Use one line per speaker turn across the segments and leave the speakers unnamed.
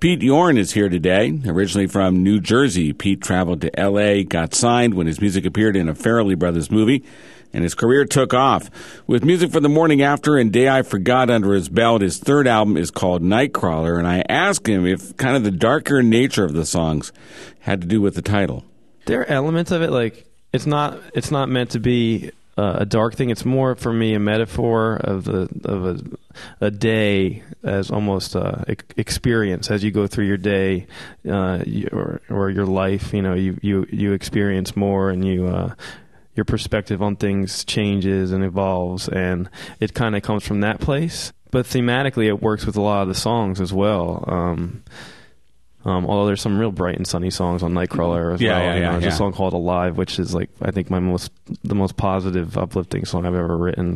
Pete Yorn is here today. Originally from New Jersey, Pete traveled to L.A., got signed when his music appeared in a Farrelly Brothers movie, and his career took off. With music for The Morning After and Day I Forgot under his belt, his third album is called Nightcrawler, and I asked him if kind of the darker nature of the songs had to do with the title.
There are elements of it, like it's not meant to be a dark thing. It's more for me a metaphor of a day as almost experience as you go through your day or your life. You know, you experience more, and your perspective on things changes and evolves, and it kind of comes from that place. But thematically, it works with a lot of the songs as well. Although there's some real bright and sunny songs on Nightcrawler as well. There's a song called Alive, which is like I think the most positive, uplifting song I've ever written.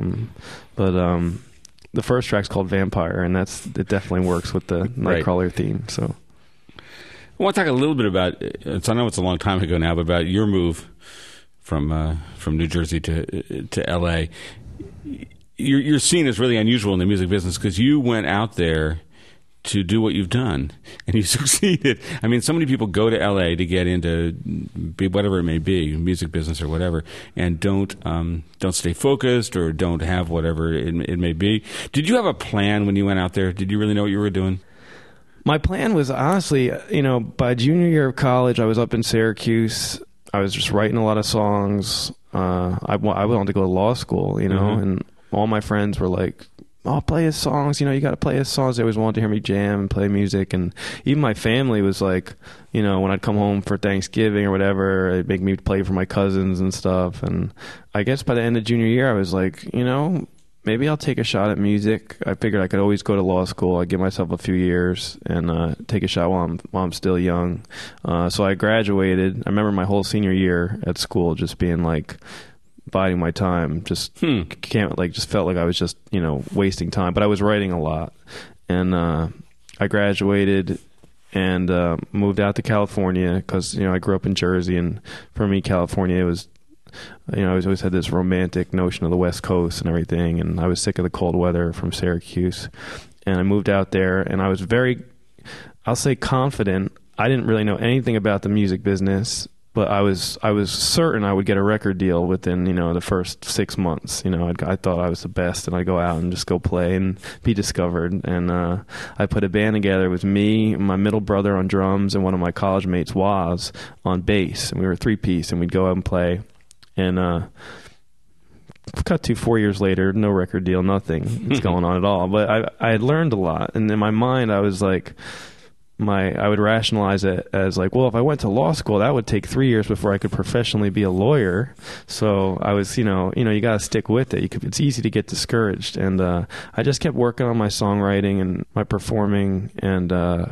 But the first track's called Vampire, and it definitely works with the Nightcrawler theme. So
I want to talk a little bit about. I know it's a long time ago now, but about your move from New Jersey to L.A. Your scene is really unusual in the music business because you went out there to do what you've done, and you succeeded. I mean, so many people go to L.A. to get into whatever it may be, music business or whatever, and don't stay focused or don't have whatever it may be. Did you have a plan when you went out there? Did you really know what you were doing?
My plan was honestly, by junior year of college, I was up in Syracuse. I was just writing a lot of songs. I wanted to go to law school, and all my friends were like, "Oh, play his songs. You got to play his songs." They always wanted to hear me jam and play music. And even my family was like, when I'd come home for Thanksgiving or whatever, they'd make me play for my cousins and stuff. And I guess by the end of junior year, I was like, maybe I'll take a shot at music. I figured I could always go to law school. I'd give myself a few years and take a shot while I'm still young. So I graduated. I remember my whole senior year at school just being like, biding my time, just felt like I was just wasting time, but I was writing a lot. And I graduated and moved out to California because I grew up in Jersey, and for me California was I always had this romantic notion of the West Coast and everything, and I was sick of the cold weather from Syracuse, and I moved out there, and I was very, I'll say, confident. I didn't really know anything about the music business, but I was certain I would get a record deal within, the first 6 months. I thought I was the best, and I'd go out and just go play and be discovered. And I put a band together with me, my middle brother on drums, and one of my college mates, Waz, on bass. And we were a three-piece, and we'd go out and play. And cut to 4 years later, no record deal, nothing. It's going on at all. But I had learned a lot, and in my mind, I was like, I would rationalize it as like, well, if I went to law school, that would take 3 years before I could professionally be a lawyer. So I was, you got to stick with it. It's easy to get discouraged. And I just kept working on my songwriting and my performing. And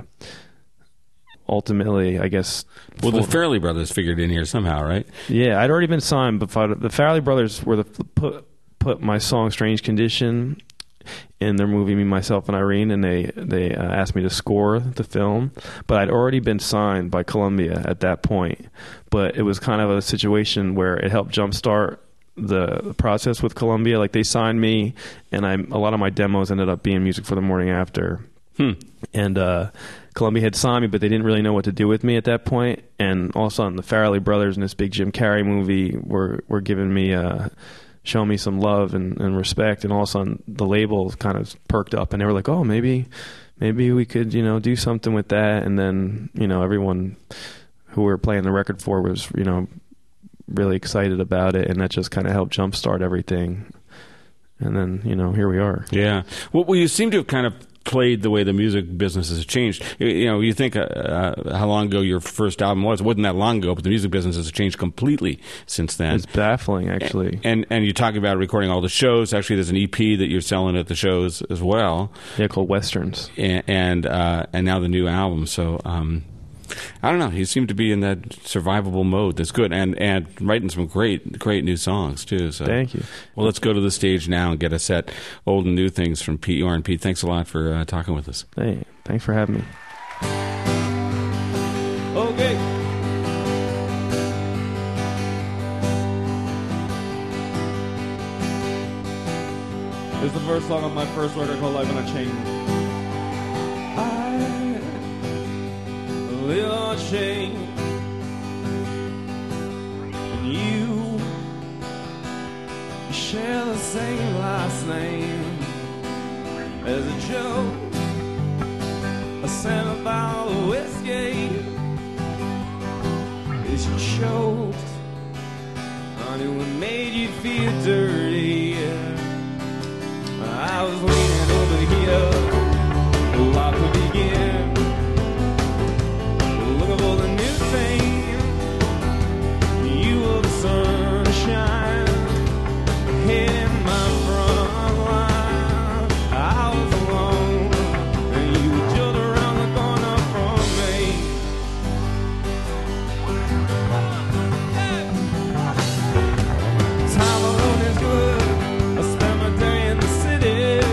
ultimately, I guess...
Well, the Farrelly Brothers figured in here somehow, right?
Yeah, I'd already been signed, but the Farrelly Brothers were put my song Strange Condition in their movie Me, Myself, and Irene, and they asked me to score the film, but I'd already been signed by Columbia at that point. But it was kind of a situation where it helped jumpstart the process with Columbia. Like, they signed me, and a lot of my demos ended up being music for The Morning After. And Columbia had signed me, but they didn't really know what to do with me at that point. And all of a sudden, the Farrelly Brothers in this big Jim Carrey movie were giving me show me some love and respect, and all of a sudden the label kind of perked up, and they were like, oh, maybe we could do something with that. And then everyone who we were playing the record for was really excited about it, and that just kind of helped jumpstart everything. And then here we are.
Yeah. Well, you seem to have kind of played the way the music business has changed. You think how long ago your first album was. It wasn't that long ago, but the music business has changed completely since then.
It's baffling, actually.
And you talk about recording all the shows. Actually, there's an EP that you're selling at the shows as well.
Yeah, called Westerns.
And now the new album. So I don't know. You seem to be in that survivable mode. That's good, and writing some great new songs too. So.
Thank you.
Well, let's go to the stage now and get a set old and new things from Pete Yorn. Pete, thanks a lot for talking with us.
Hey, thanks for having me.
Okay.
This is the first song on my first record called Life on a Chain.
unchained. And you share the same last name as a joke. A sent about a whiskey is you choked. Honey, what made you feel dirty? I was waiting over here, a lot to begin. Looking for the new thing. You were the sunshine, hitting my front line. I was alone, and you were just around the corner from me. Time alone is good. I spent my day in the city,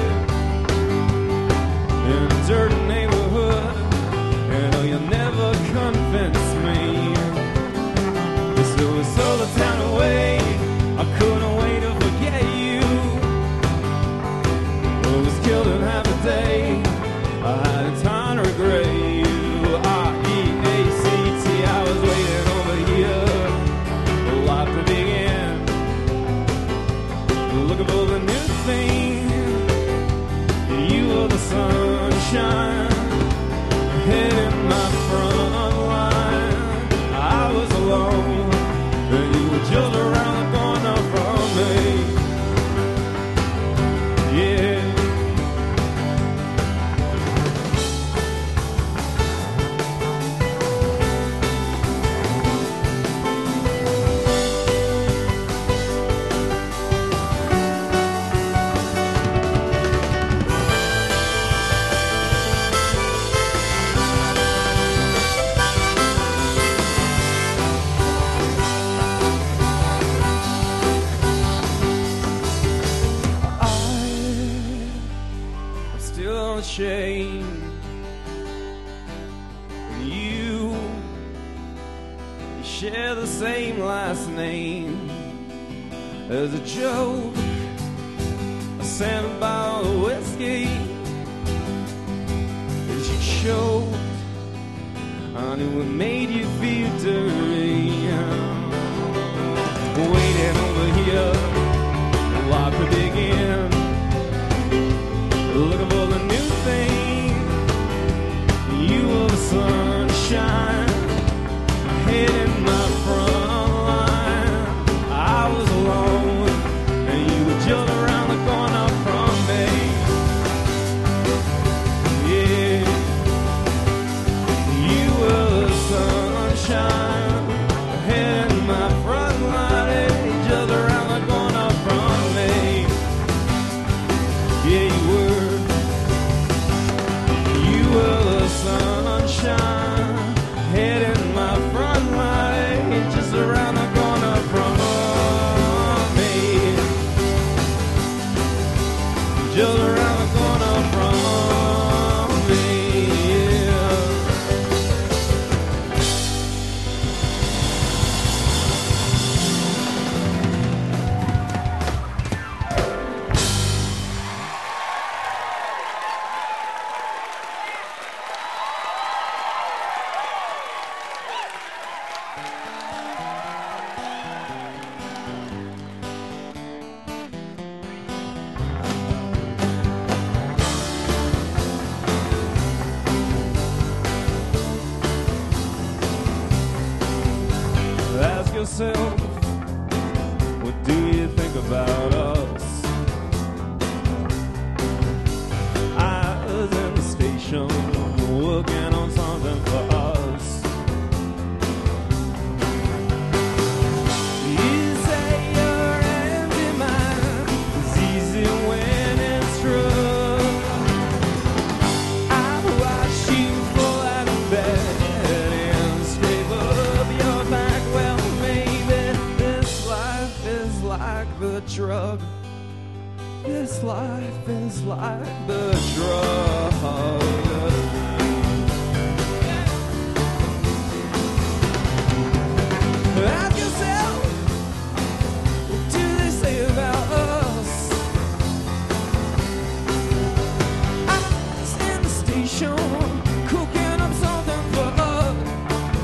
in a dirty neighborhood. And oh, you'll never convince me. This was so the town away. I couldn't wait to forget you. I was killed in half a day. I had time to regret you. R-E-A-C-T. I was waiting over here, a lot to begin. Looking for the new thing. You were the sunshine, hitting my front line. I was alone, and you were just around the corner from me. Yeah. I'm still unchained. And you share the same last name as a joke. I sent about a whiskey as you choked. I knew what made you feel dirty. Waiting over here, a lot to begin. Looking for the new thing. You were the sunshine, hitting my front line. I was alone, and you were just around the corner from me. Yeah, you were the sunshine, hitting my front line, just around the corner from me. Yeah, you were. You were the sunshine, hitting my front line, just around the corner from me. Just around the corner from me. Yeah. Ask yourself, what do you think about us? I was in the station, working on something for us. You say your empty mind is easy when it's true. I watched you fall out of bed and scrape up your back. Well, maybe this life is like the drug. This life is like the drug. Ask yourself, what do they say about us? I was in the station, cooking up something for us.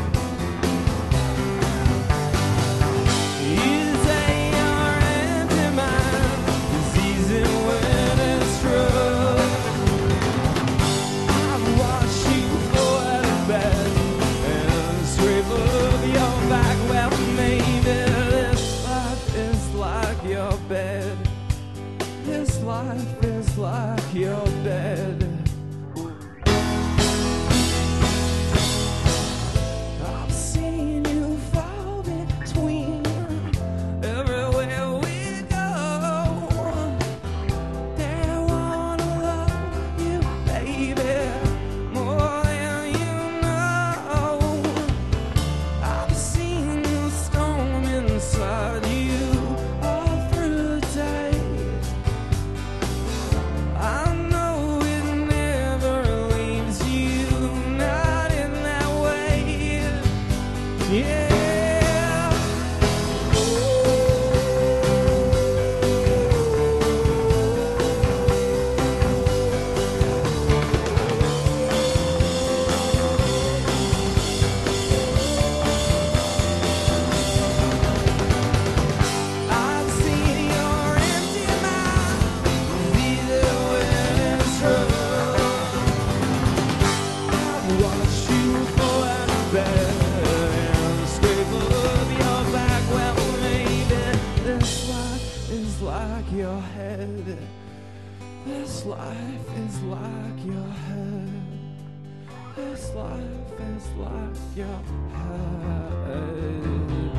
life is like your head. This life is like your head.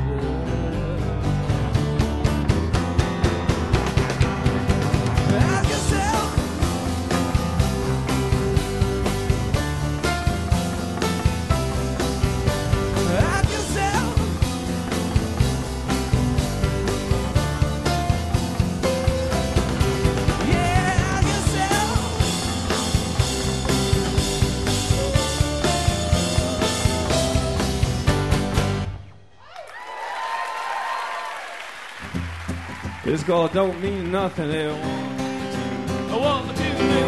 Ask yourself. Ask yourself. Yeah, ask yourself. This girl don't mean nothing. They want to do me.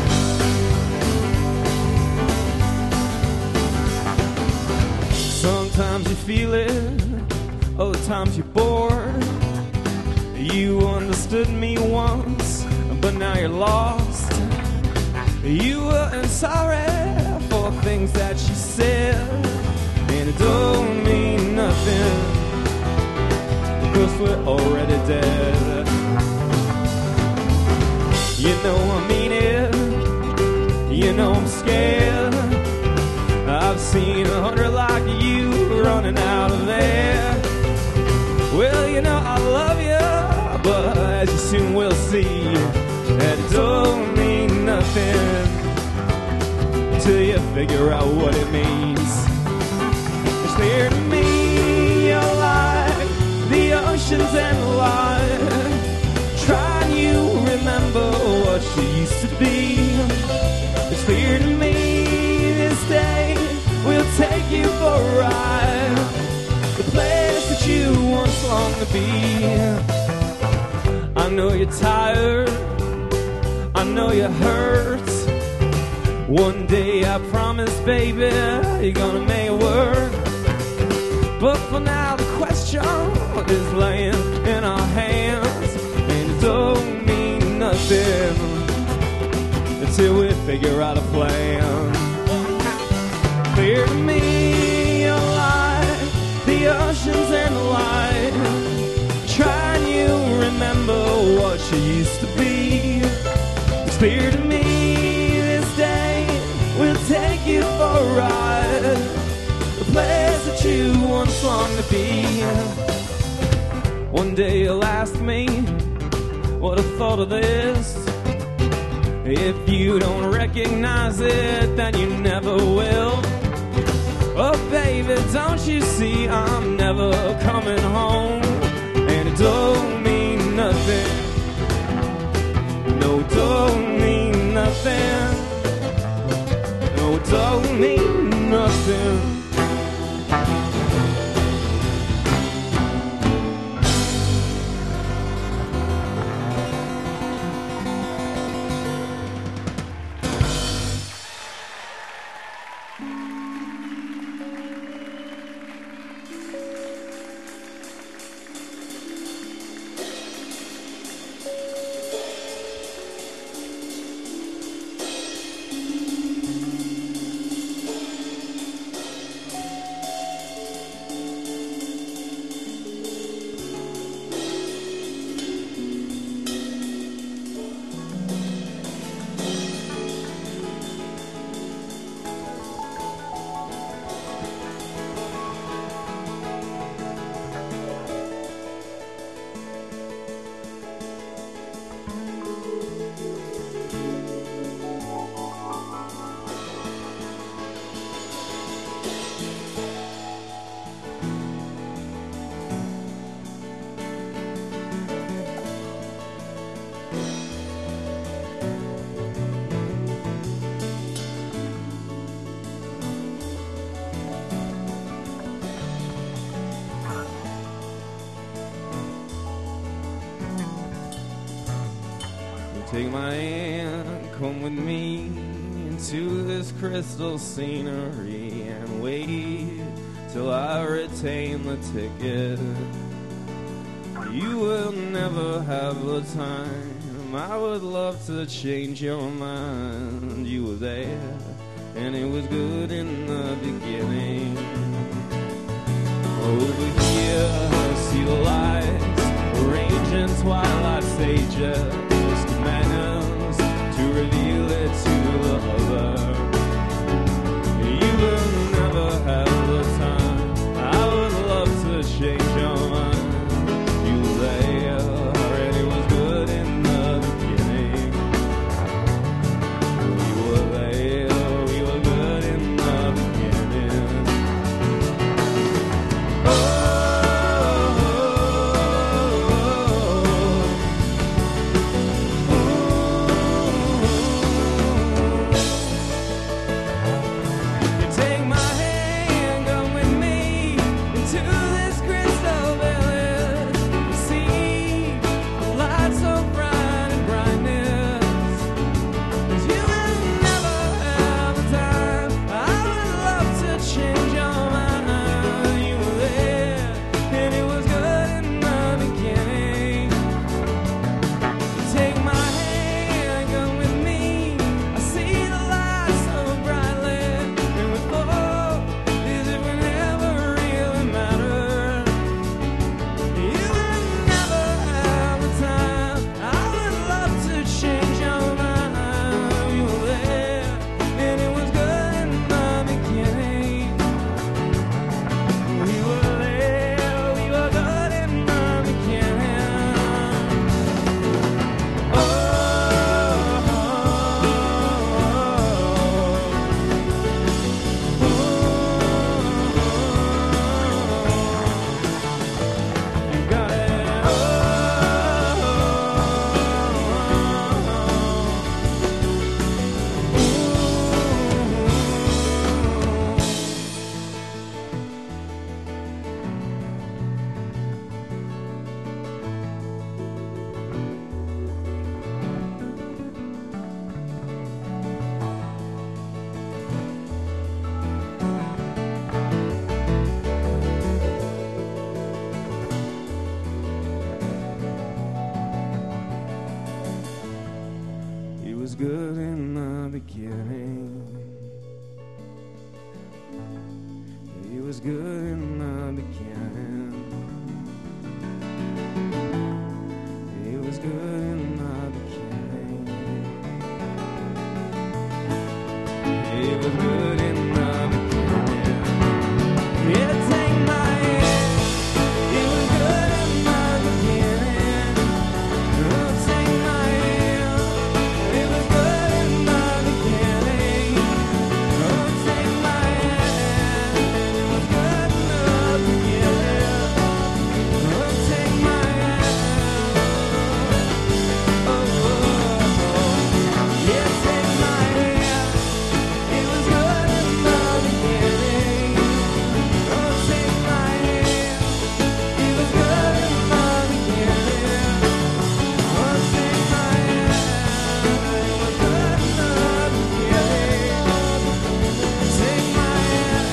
Sometimes you feel it, other times you're bored. You understood me once, but now you're lost. You weren't sorry for things that you said, and it don't mean nothing, because we're already dead. You know I mean it, you know I'm scared. I've seen 100 like you running out of there. Well, you know I love you, but as you soon will see, that it don't mean nothing till you figure out what it means. It's clear to me you're like the oceans and the light. Try and you remember what you used to be. It's clear to me this day we'll take you for a ride, the place that you once longed to be. I know you're tired, I know you're hurt. One day I promise, baby, you're gonna make it work. But for now the question is laying in our hands, and it don't mean nothing until we figure out a plan. Clear to me you're like the oceans and the light. Try and you remember what you used to be. It's clear to me this day we'll take you for a ride, the place that you once longed to be. One day you'll ask me what I thought of this. If you don't recognize it, then you never will. Oh baby, don't you see I'm never coming home, and it don't mean nothing. No, it don't mean nothing. No, it don't mean nothing. Take my hand, come with me into this crystal scenery, and wait till I retain the ticket. You will never have the time. I would love to change your mind. You were there, and it was good in the beginning. Over here, see the lights arranging twilight stages. Commands to good in the beginning. He was good in the beginning. He was good in the beginning. He was good in the beginning. Yeah, take my hand. He was good in the beginning. Oh, take my hand. He was good in the beginning. Oh, take my hand. He was good in the beginning. Oh, take my hand. Oh, yeah, take my hand. He was good in the beginning. Oh, take my hand. He was good in the beginning. Oh, take my hand. He was good in the beginning. Take my hand.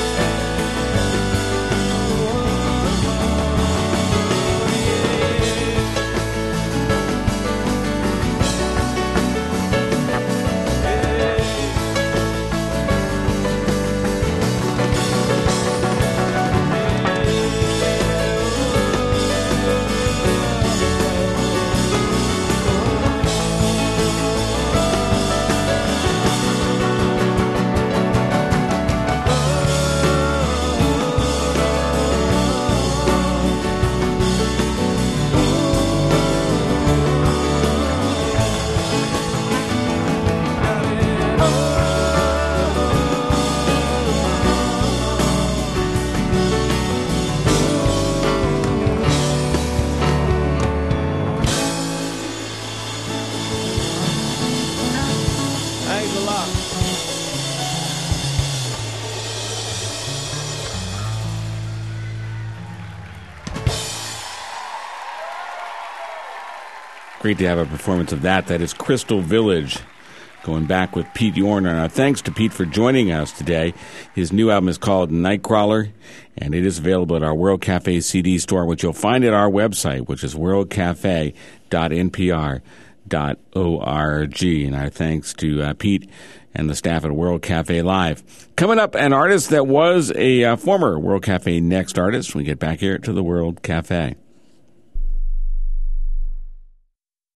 Thanks a lot.
Great to have a performance of that. That is Crystal Village, going back with Pete Yorn. And our thanks to Pete for joining us today. His new album is called Nightcrawler, and it is available at our World Cafe CD store, which you'll find at our website, which is worldcafe.npr.org. And our thanks to Pete and the staff at World Cafe Live. Coming up, an artist that was a former World Cafe Next artist when we get back here to the World Cafe.